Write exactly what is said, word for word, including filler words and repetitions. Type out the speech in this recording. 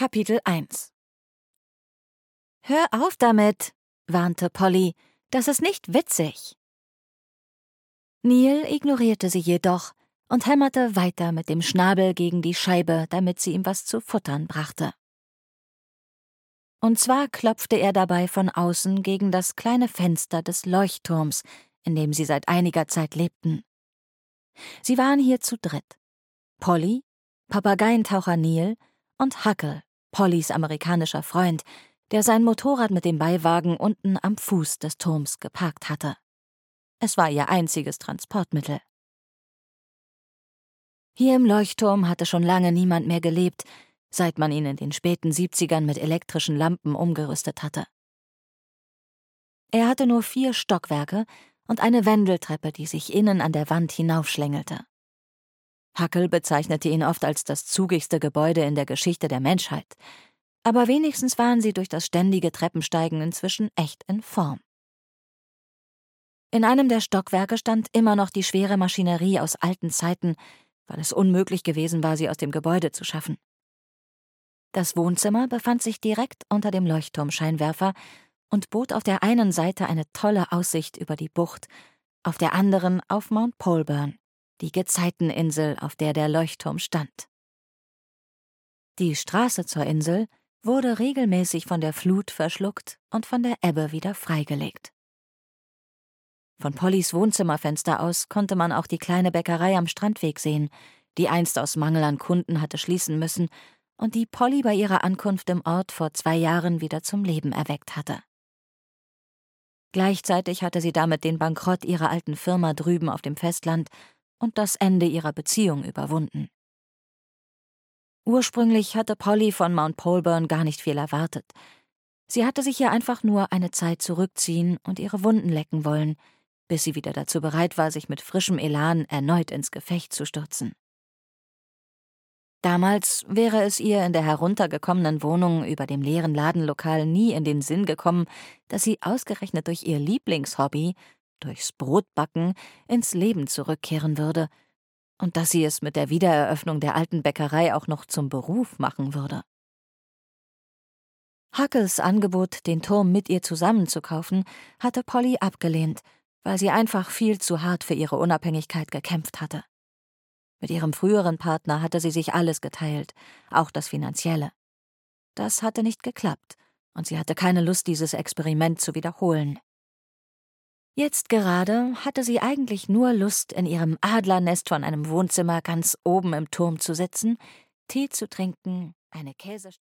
Kapitel eins. »Hör auf damit«, warnte Polly, »das ist nicht witzig.« Neil ignorierte sie jedoch und hämmerte weiter mit dem Schnabel gegen die Scheibe, damit sie ihm was zu futtern brachte. Und zwar klopfte er dabei von außen gegen das kleine Fenster des Leuchtturms, in dem sie seit einiger Zeit lebten. Sie waren hier zu dritt. Polly, Papageientaucher Neil und Huckle, Pollys amerikanischer Freund, der sein Motorrad mit dem Beiwagen unten am Fuß des Turms geparkt hatte. Es war ihr einziges Transportmittel. Hier im Leuchtturm hatte schon lange niemand mehr gelebt, seit man ihn in den späten Siebzigern mit elektrischen Lampen umgerüstet hatte. Er hatte nur vier Stockwerke und eine Wendeltreppe, die sich innen an der Wand hinaufschlängelte. Huckle bezeichnete ihn oft als das zugigste Gebäude in der Geschichte der Menschheit, aber wenigstens waren sie durch das ständige Treppensteigen inzwischen echt in Form. In einem der Stockwerke stand immer noch die schwere Maschinerie aus alten Zeiten, weil es unmöglich gewesen war, sie aus dem Gebäude zu schaffen. Das Wohnzimmer befand sich direkt unter dem Leuchtturmscheinwerfer und bot auf der einen Seite eine tolle Aussicht über die Bucht, auf der anderen auf Mount Polburn, die Gezeiteninsel, auf der der Leuchtturm stand. Die Straße zur Insel wurde regelmäßig von der Flut verschluckt und von der Ebbe wieder freigelegt. Von Pollys Wohnzimmerfenster aus konnte man auch die kleine Bäckerei am Strandweg sehen, die einst aus Mangel an Kunden hatte schließen müssen und die Polly bei ihrer Ankunft im Ort vor zwei Jahren wieder zum Leben erweckt hatte. Gleichzeitig hatte sie damit den Bankrott ihrer alten Firma drüben auf dem Festland und das Ende ihrer Beziehung überwunden. Ursprünglich hatte Polly von Mount Polburn gar nicht viel erwartet. Sie hatte sich hier einfach nur eine Zeit zurückziehen und ihre Wunden lecken wollen, bis sie wieder dazu bereit war, sich mit frischem Elan erneut ins Gefecht zu stürzen. Damals wäre es ihr in der heruntergekommenen Wohnung über dem leeren Ladenlokal nie in den Sinn gekommen, dass sie ausgerechnet durch ihr Lieblingshobby, durchs Brotbacken, ins Leben zurückkehren würde und dass sie es mit der Wiedereröffnung der alten Bäckerei auch noch zum Beruf machen würde. Huckles Angebot, den Turm mit ihr zusammenzukaufen, hatte Polly abgelehnt, weil sie einfach viel zu hart für ihre Unabhängigkeit gekämpft hatte. Mit ihrem früheren Partner hatte sie sich alles geteilt, auch das Finanzielle. Das hatte nicht geklappt, und sie hatte keine Lust, dieses Experiment zu wiederholen. Jetzt gerade hatte sie eigentlich nur Lust, in ihrem Adlernest von einem Wohnzimmer ganz oben im Turm zu sitzen, Tee zu trinken, eine Käse